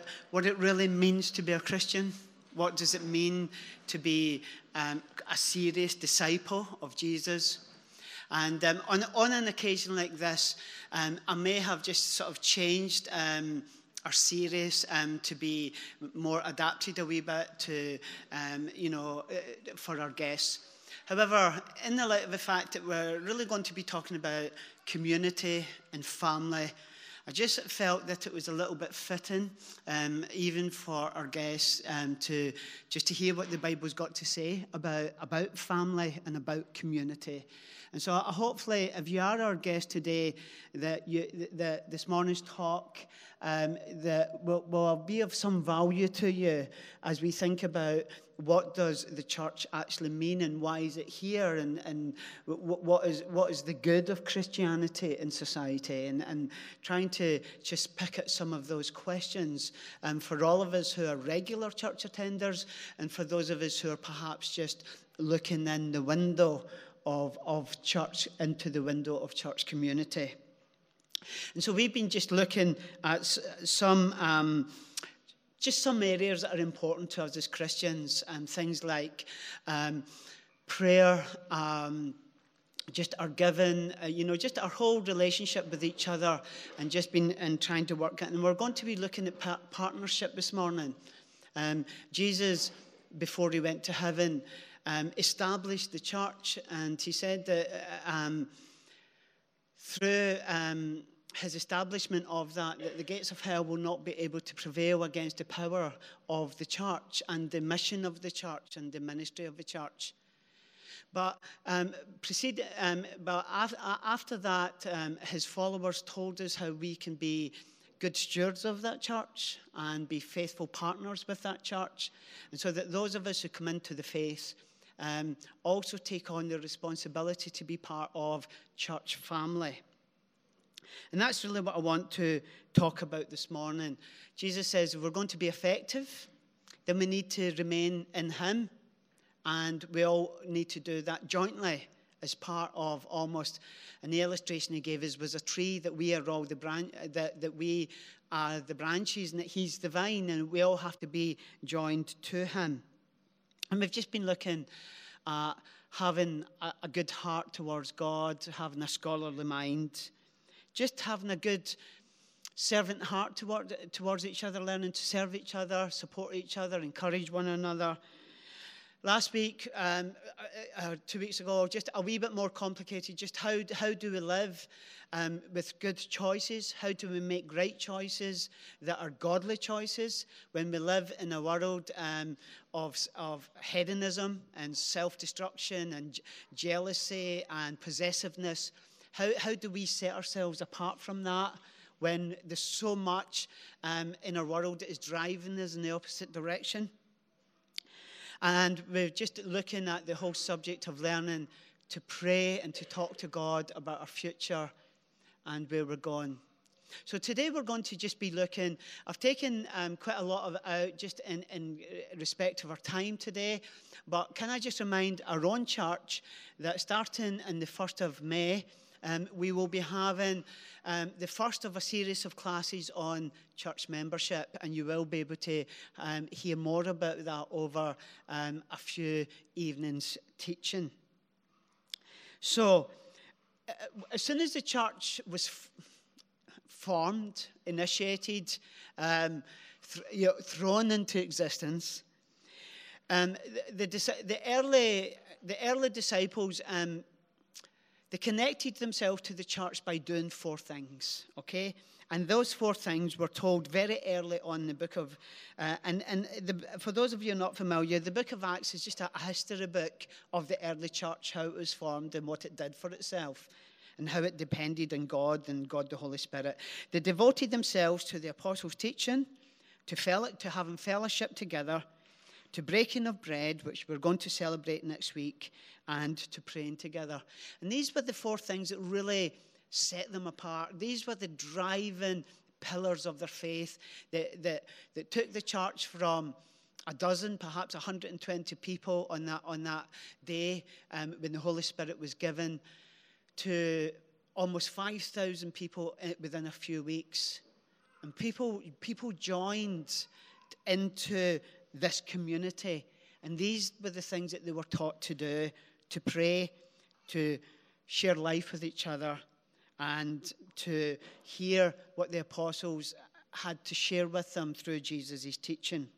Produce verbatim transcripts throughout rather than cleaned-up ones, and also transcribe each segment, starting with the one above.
what it really means to be a Christian. What does it mean to be um, a serious disciple of Jesus? And um, on, on an occasion like this, um, I may have just sort of changed um, our series um, to be more adapted a wee bit to, um, you know, for our guests. However, in the light of the fact that we're really going to be talking about community and family, I just felt that it was a little bit fitting, um, even for our guests, um, to just to hear what the Bible's got to say about, about family and about community. And so hopefully, if you are our guest today, that you, that this morning's talk um, that will, will be of some value to you as we think about what does the church actually mean and why is it here, and, and what is what is the good of Christianity in society, and, and trying to just pick at some of those questions um, for all of us who are regular church attenders and for those of us who are perhaps just looking in the window of, of church, into the window of church community. And so we've been just looking at some um, just some areas that are important to us as Christians, and um, things like um, prayer, um, just our giving, uh, you know, just our whole relationship with each other, and just been and trying to work it. And we're going to be looking at pa- partnership this morning. Um, Jesus, before he went to heaven, um, established the church, and he said that uh, um, through um, his establishment of that, that the gates of hell will not be able to prevail against the power of the church and the mission of the church and the ministry of the church. But um, proceed, um, but af- after that, um, his followers told us how we can be good stewards of that church and be faithful partners with that church, and so that those of us who come into the faith um, also take on the responsibility to be part of church family. And that's really what I want to talk about this morning. Jesus says if we're going to be effective, then we need to remain in him. And we all need to do that jointly as part of almost, and the illustration he gave us was a tree, that we are all the branch, that, that we are the branches and that he's the vine, and we all have to be joined to him. And we've just been looking at having a, a good heart towards God, having a scholarly mind, just having a good servant heart toward, towards each other, learning to serve each other, support each other, encourage one another. Last week, um, uh, two weeks ago, just a wee bit more complicated, just how, how do we live um, with good choices? How do we make great choices that are godly choices when we live in a world um, of, of hedonism and self-destruction and j- jealousy and possessiveness? How, how do we set ourselves apart from that when there's so much um, in our world that is driving us in the opposite direction? And we're just looking at the whole subject of learning to pray and to talk to God about our future and where we're going. So today we're going to just be looking, I've taken um, quite a lot of it out just in, in respect of our time today, but can I just remind our own church that starting on the first of May, Um, we will be having um, the first of a series of classes on church membership, and you will be able to um, hear more about that over um, a few evenings teaching. So, uh, as soon as the church was f- formed, initiated, um, th- you know, thrown into existence, um, the, the, the early the early disciples. Um, They connected themselves to the church by doing four things, okay? And those four things were told very early on in the book of, uh, and, and the, for those of you not familiar, the book of Acts is just a, a history book of the early church, how it was formed and what it did for itself, and how it depended on God and God the Holy Spirit. They devoted themselves to the apostles' teaching, to, fellow, to having fellowship together, to breaking of bread, which we're going to celebrate next week, and to praying together. And these were the four things that really set them apart. These were the driving pillars of their faith that, that, that took the church from a dozen, perhaps one hundred twenty people on that, on that day um, when the Holy Spirit was given, to almost five thousand people within a few weeks. And people, people joined into this community. And these were the things that they were taught to do, to pray, to share life with each other, and to hear what the apostles had to share with them through Jesus' teaching.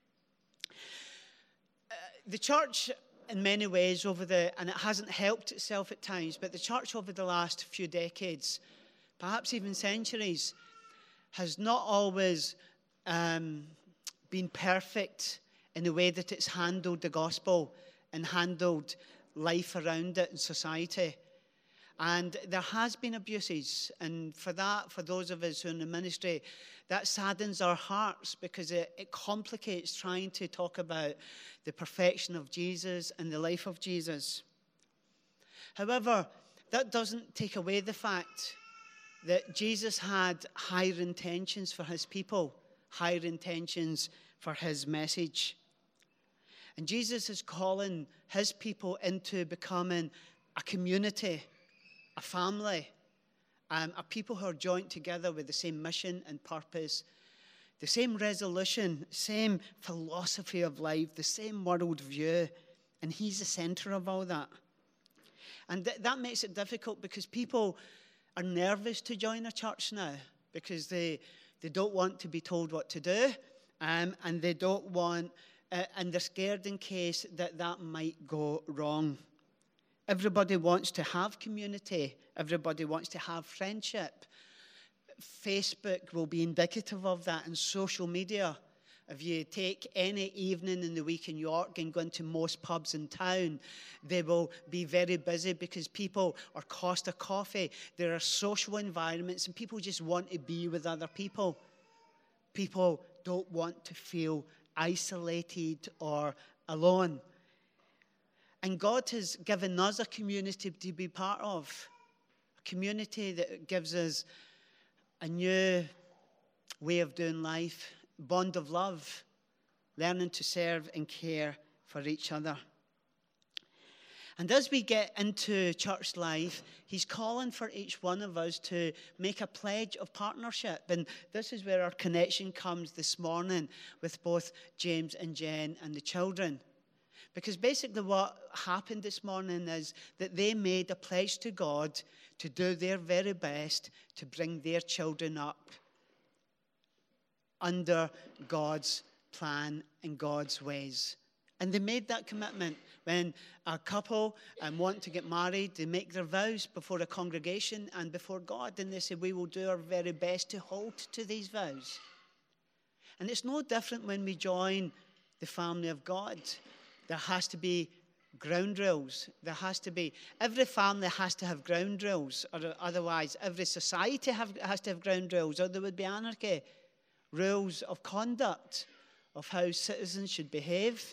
Uh, the church, in many ways, over the, and it hasn't helped itself at times, but the church over the last few decades, perhaps even centuries, has not always um, been perfect in the way that it's handled the gospel and handled life around it in society. And there has been abuses, and for that, for those of us who are in the ministry, that saddens our hearts, because it, it complicates trying to talk about the perfection of Jesus and the life of Jesus. However, that doesn't take away the fact that Jesus had higher intentions for his people, higher intentions for his message. And Jesus is calling his people into becoming a community, a family, um, a people who are joined together with the same mission and purpose, the same resolution, same philosophy of life, the same world view. And he's the center of all that. And th- that makes it difficult, because people are nervous to join a church now, because they they don't want to be told what to do, um, and they don't want, uh, and they're scared in case that that might go wrong. Everybody wants to have community. Everybody wants to have friendship. Facebook will be indicative of that, and social media. If you take any evening in the week in York and go into most pubs in town, they will be very busy, because people are cost of coffee. There are social environments, and people just want to be with other people. People don't want to feel isolated or alone. And God has given us a community to be part of, a community that gives us a new way of doing life, bond of love, learning to serve and care for each other. And as we get into church life, he's calling for each one of us to make a pledge of partnership. And this is where our connection comes this morning with both James and Jen and the children. Because basically what happened this morning is that they made a pledge to God to do their very best to bring their children up under God's plan and God's ways. And they made that commitment. When a couple um, want to get married, they make their vows before a congregation and before God. And they say, we will do our very best to hold to these vows. And it's no different when we join the family of God. There has to be ground rules. There has to be, every family has to have ground rules, or otherwise every society have, has to have ground rules, or there would be anarchy. Rules of conduct, of how citizens should behave.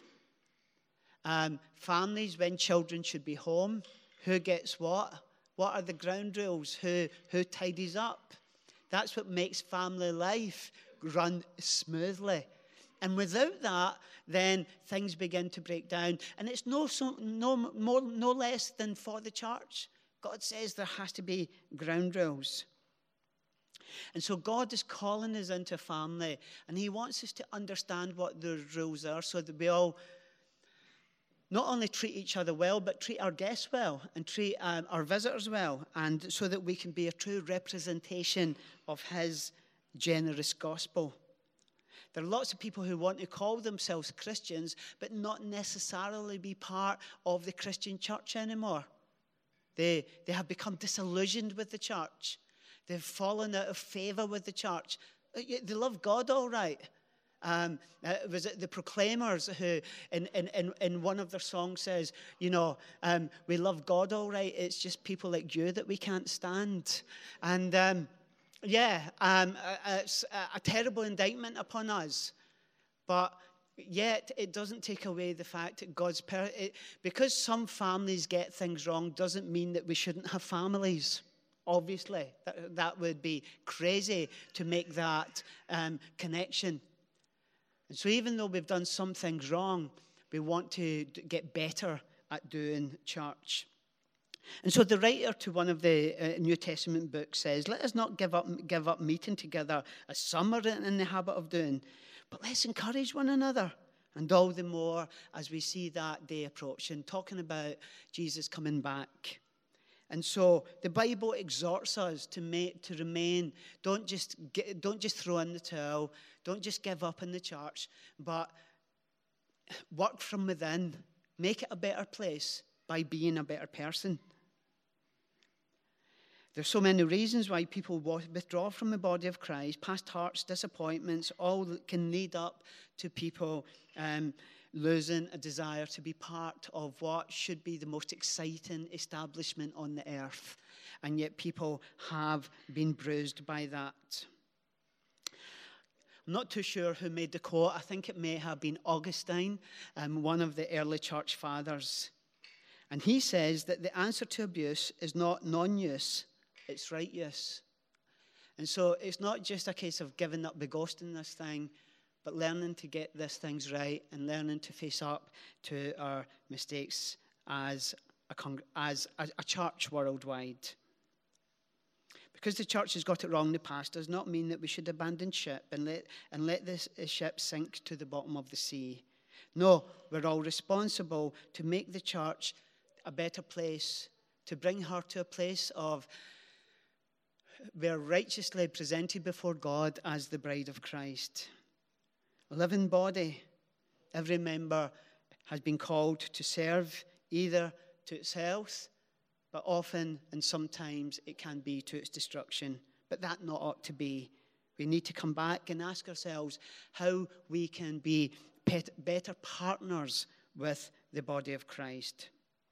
Um, families, when children should be home. Who gets what? What are the ground rules? Who, who tidies up? That's what makes family life run smoothly. And without that, then things begin to break down. And it's no, so, no, more, no less than for the church. God says there has to be ground rules. And so God is calling us into family. And he wants us to understand what the rules are, so that we all not only treat each other well, but treat our guests well and treat um, our visitors well. And so that we can be a true representation of his generous gospel. There are lots of people who want to call themselves Christians, but not necessarily be part of the Christian church anymore. They, they have become disillusioned with the church. They've fallen out of favor with the church. They love God all right. Um, uh, was it the Proclaimers who, in, in, in one of their songs says, you know, um, we love God all right. It's just people like you that we can't stand. And um, yeah, um, it's a, a terrible indictment upon us. But yet it doesn't take away the fact that God's... Per- it, because some families get things wrong doesn't mean that we shouldn't have families. Obviously, that, that would be crazy to make that um, connection. And so even though we've done some things wrong, we want to get better at doing church. And so the writer to one of the uh, New Testament books says, let us not give up, give up meeting together as some are in the habit of doing, but let's encourage one another. And all the more as we see that day approaching, talking about Jesus coming back. And so the Bible exhorts us to make, to remain. Don't just get, don't just throw in the towel. Don't just give up in the church, but work from within. Make it a better place by being a better person. There's so many reasons why people withdraw from the body of Christ. Past hurts, disappointments, all that can lead up to people um, losing a desire to be part of what should be the most exciting establishment on the earth. And yet people have been bruised by that. I'm not too sure who made the quote. I think it may have been Augustine, um, one of the early church fathers. And he says that the answer to abuse is not non-use, it's right use. And so it's not just a case of giving up the ghost in this thing, but learning to get these things right and learning to face up to our mistakes as a, as a, a church worldwide. Because the church has got it wrong in the past does not mean that we should abandon ship and let, and let this ship sink to the bottom of the sea. No, we're all responsible to make the church a better place, to bring her to a place of where righteously presented before God as the bride of Christ. A living body. Every member has been called to serve either to its health, but often and sometimes it can be to its destruction. But that not ought to be. We need to come back and ask ourselves how we can be better partners with the body of Christ.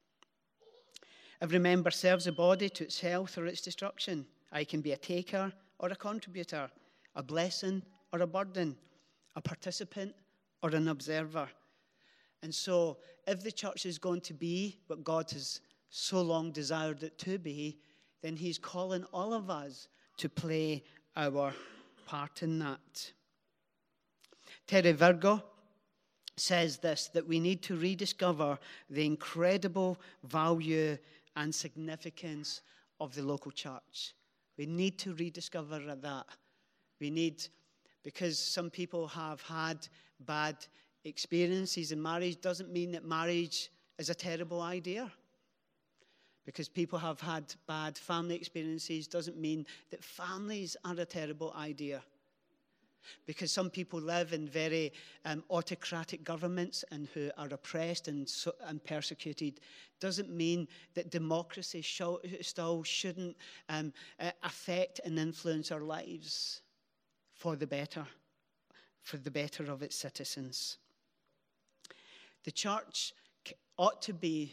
Every member serves the body to its health or its destruction. I can be a taker or a contributor, a blessing or a burden, a participant or an observer. And so, if the church is going to be what God has so long desired it to be, then he's calling all of us to play our part in that. Terry Virgo says this, that we need to rediscover the incredible value and significance of the local church. We need to rediscover that. We need, because some people have had bad experiences in marriage, doesn't mean that marriage is a terrible idea. Because people have had bad family experiences doesn't mean that families are a terrible idea. Because some people live in very um, autocratic governments and who are oppressed and, so, and persecuted doesn't mean that democracy sh- still shouldn't um, uh, affect and influence our lives for the better, for the better of its citizens. The church ought to be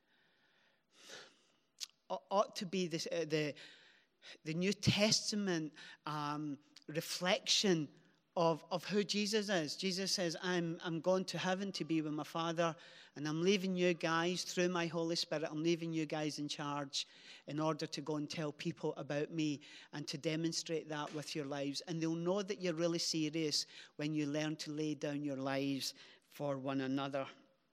ought to be this, uh, the the New Testament um, reflection of, of who Jesus is. Jesus says, I'm, I'm going to heaven to be with my Father, and I'm leaving you guys, through my Holy Spirit, I'm leaving you guys in charge in order to go and tell people about me and to demonstrate that with your lives. And they'll know that you're really serious when you learn to lay down your lives for one another.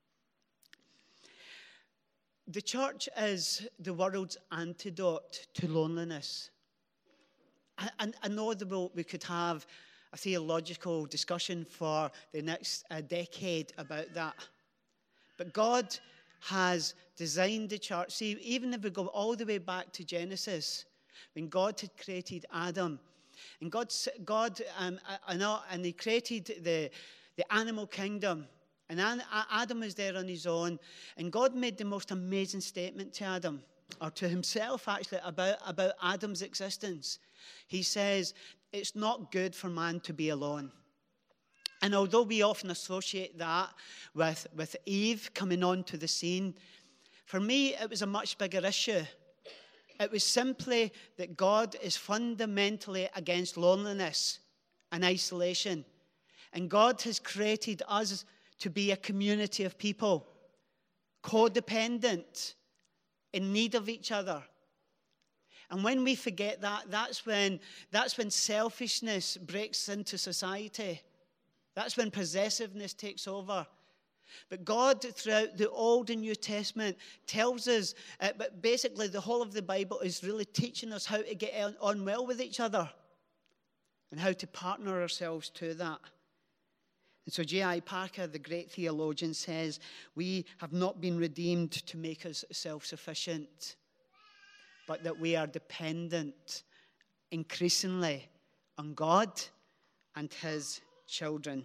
The church is the world's antidote to loneliness. I, I know that we could have a theological discussion for the next uh, decade about that. But God has designed the church. See, even if we go all the way back to Genesis, when God had created Adam, and God, God um, I know, and He created the, the animal kingdom, and Adam was there on his own, and God made the most amazing statement to Adam, or to himself actually, about, about Adam's existence. He says, it's not good for man to be alone. And although we often associate that with, with Eve coming onto the scene, for me it was a much bigger issue. It was simply that God is fundamentally against loneliness and isolation. And God has created us to be a community of people, codependent, in need of each other. And when we forget that, that's when, that's when selfishness breaks into society. That's when possessiveness takes over. But God, throughout the Old and New Testament, tells us, uh, but basically the whole of the Bible is really teaching us how to get on, on well with each other and how to partner ourselves to that. And so J I Packer, the great theologian, says, we have not been redeemed to make us self-sufficient, but that we are dependent increasingly on God and his children.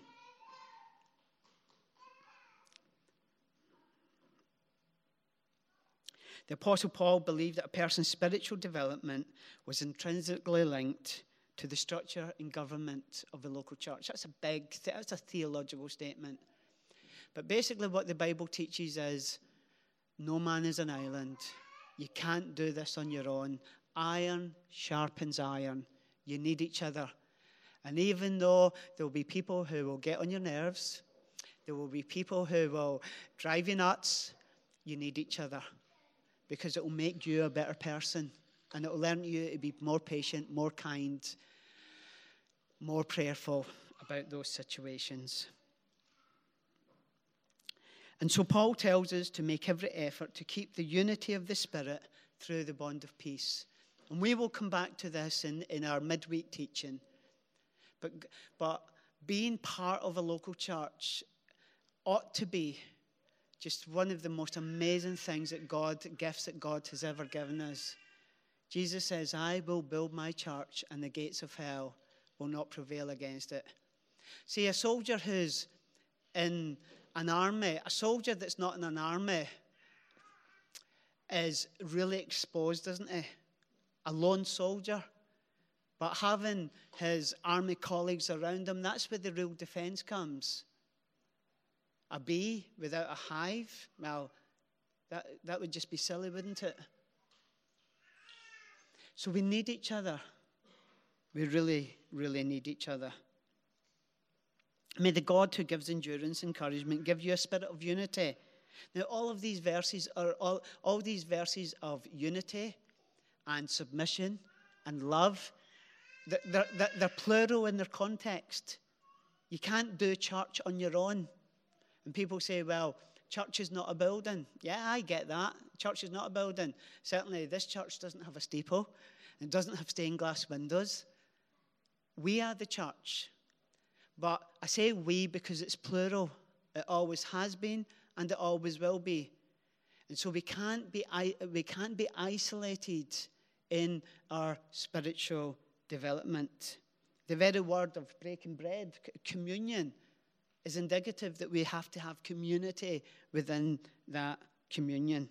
The Apostle Paul believed that a person's spiritual development was intrinsically linked to the structure and government of the local church. That's a big, that's a theological statement. But basically what the Bible teaches is, no man is an island. You can't do this on your own. Iron sharpens iron. You need each other. And even though there will be people who will get on your nerves, there will be people who will drive you nuts, you need each other. Because it will make you a better person. And it will learn you to be more patient, more kind, more prayerful about those situations. And so Paul tells us to make every effort to keep the unity of the Spirit through the bond of peace. And we will come back to this in, in our midweek teaching. But, but being part of a local church ought to be just one of the most amazing things that God, gifts that God has ever given us. Jesus says, I will build my church and the gates of hell will not prevail against it. See, a soldier who's in an army, a soldier that's not in an army is really exposed, isn't he? A lone soldier. But having his army colleagues around him, that's where the real defense comes. A bee without a hive, well, that, that would just be silly, wouldn't it? So we need each other. We really, really need each other. May the God who gives endurance, encouragement, give you a spirit of unity. Now, all of these verses are all, all these verses of unity and submission and love. They're, they're, they're plural in their context. You can't do church on your own. And people say, well, church is not a building. Yeah, I get that. Church is not a building. Certainly, this church doesn't have a steeple. It doesn't have stained glass windows. We are the church. But I say we because it's plural. It always has been and it always will be. And so we can't be, we can't be isolated in our spiritual development. The very word of breaking bread, communion, is indicative that we have to have community within that communion.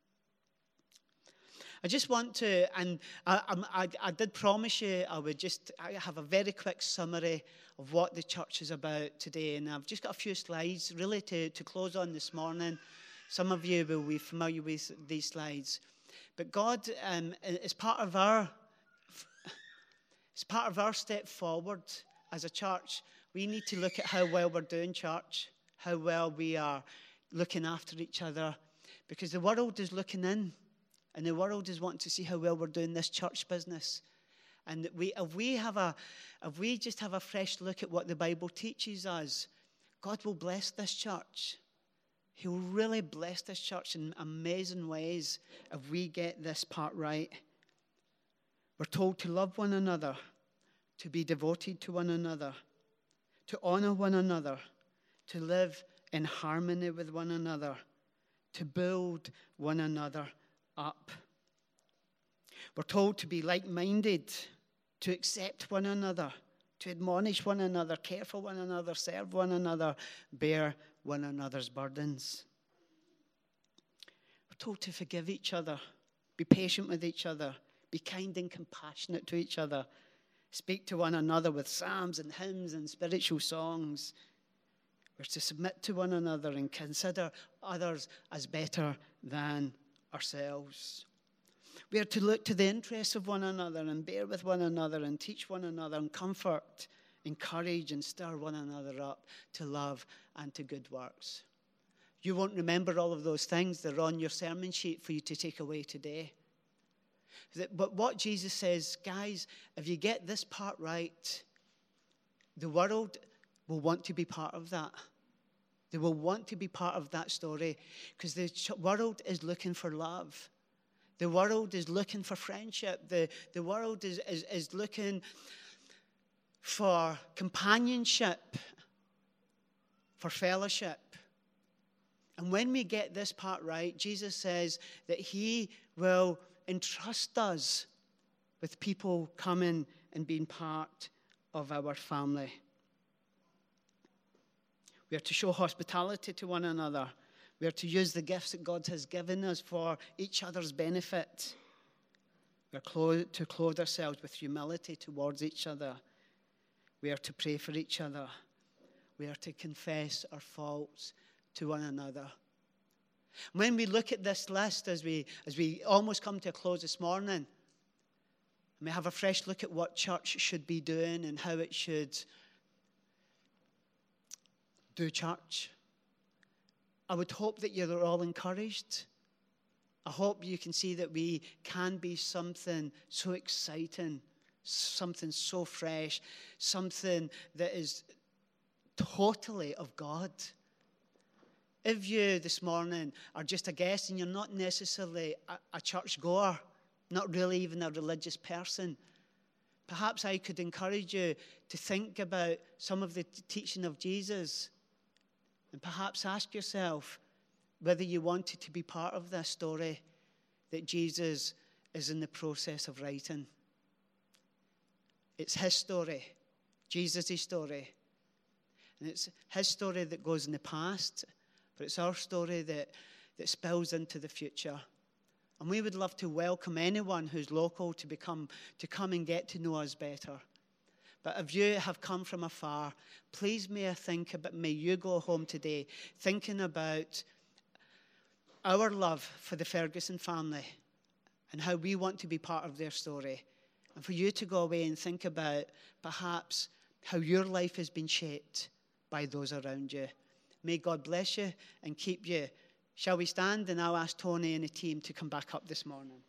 I just want to, and I, I, I did promise you I would just I have a very quick summary of what the church is about today. And I've just got a few slides really to, to close on this morning. Some of you will be familiar with these slides. But God, um, is part of our, it's part of our step forward as a church. We need to look at how well we're doing church, how well we are looking after each other, because the world is looking in, and the world is wanting to see how well we're doing this church business. And we, if we have a, if we just have a fresh look at what the Bible teaches us, God will bless this church. He will really bless this church in amazing ways if we get this part right. We're told to love one another, to be devoted to one another, to honor one another, to live in harmony with one another, to build one another up. We're told to be like-minded, to accept one another, to admonish one another, care for one another, serve one another, bear one another's burdens. We're told to forgive each other, be patient with each other, be kind and compassionate to each other, speak to one another with psalms and hymns and spiritual songs. We're to submit to one another and consider others as better than ourselves. We are to look to the interests of one another and bear with one another and teach one another and comfort, encourage and stir one another up to love and to good works. You won't remember all of those things. They're on your sermon sheet for you to take away today. But what Jesus says, guys, if you get this part right, the world will want to be part of that. They will want to be part of that story because the world is looking for love. The world is looking for friendship. The, the world is, is, is looking for companionship, for fellowship. And when we get this part right, Jesus says that he will entrust us with people coming and being part of our family. We are to show hospitality to one another. We are to use the gifts that God has given us for each other's benefit. We are to clothe ourselves with humility towards each other. We are to pray for each other. We are to confess our faults to one another. When we look at this list as we, as we almost come to a close this morning, and we have a fresh look at what church should be doing and how it should do church, I would hope that you're all encouraged. I hope you can see that we can be something so exciting, something so fresh, something that is totally of God. If you this morning are just a guest and you're not necessarily a, a church goer, not really even a religious person, perhaps I could encourage you to think about some of the teaching of Jesus and perhaps ask yourself whether you wanted to be part of this story that Jesus is in the process of writing. It's his story, Jesus' story. And it's his story that goes in the past, but it's our story that, that spills into the future. And we would love to welcome anyone who's local to become to come and get to know us better. But if you have come from afar, please may I think about, may you go home today thinking about our love for the Ferguson family and how we want to be part of their story. And for you to go away and think about perhaps how your life has been shaped by those around you. May God bless you and keep you. Shall we stand? And I'll ask Tony and the team to come back up this morning.